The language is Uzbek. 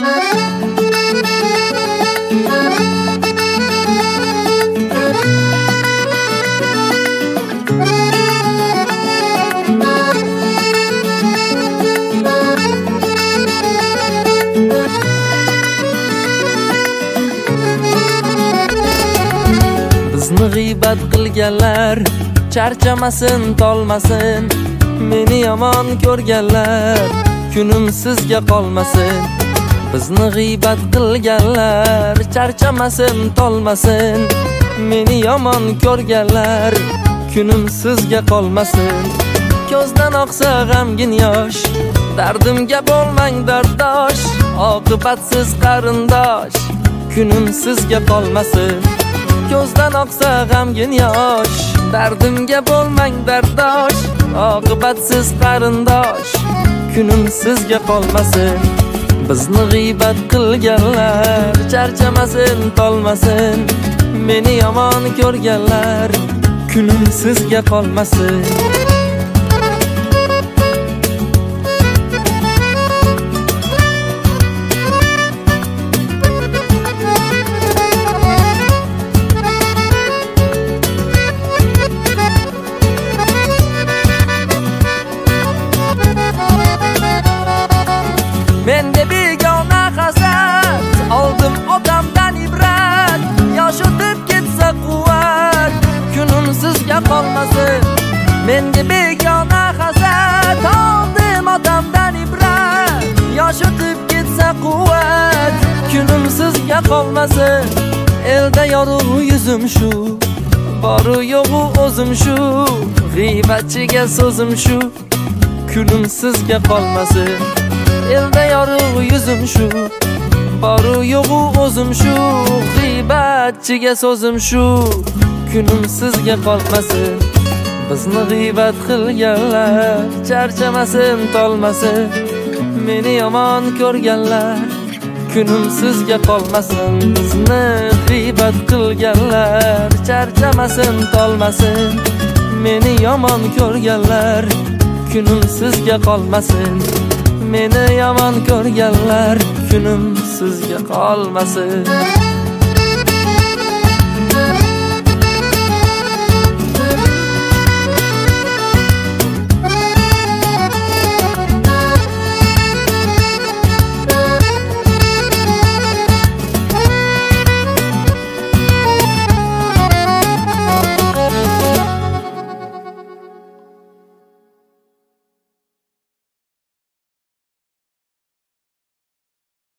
Bizni g'iybat qilganlar charchamasin, tolmasin. Meni yomon ko'rganlar kunim sizga qolmasin. Bizni g'iybat qilganlar charchamasin, tolmasin. Meni yomon ko'rganlar kunim sizga qolmasin. Ko'zdan oqsa g'amgin yosh, dardimga bo'lmang dardosh. Oqibatsiz qarindosh, kunim sizga qolmasin. Ko'zdan oqsa g'amgin yosh, dardimga bo'lmang dardosh. Oqibatsiz qarindosh, kunim sizga qolmasin. Bizni g'iybat qilganlar charchamasin, tolmasin. Meni yomon ko'rganlar kunim sizga qolmasin. Mende begona hasad, oldim otamdan ibrat. Yosh o'tib ketsa quvvat, kunim sizga qolmasin. Mende begona hasad, oldim otamdan ibrat. Yosh o'tib ketsa quvvat, kunim sizga qolmasin. Elda yorug' yuzim shu, boru yo'g'u o'zim shu. G'iybatchiga so'zim shu, kunim sizga qolmasin. Elda yorug' yuzim shu, boru yo'g'u o'zim shu. G'iybatchiga so'zim shu, kunim sizga qolmasin. Bizni g'iybat qilganlar charchamasin, tolmasin. Meni yomon ko'rganlar kunim sizga qolmasin. Bizni g'iybat qilganlar charchamasin, tolmasin. Meni yomon ko'rganlar kunim sizga qolmasin. Meni yomon ko'rganlar kunim sizga qolmasin.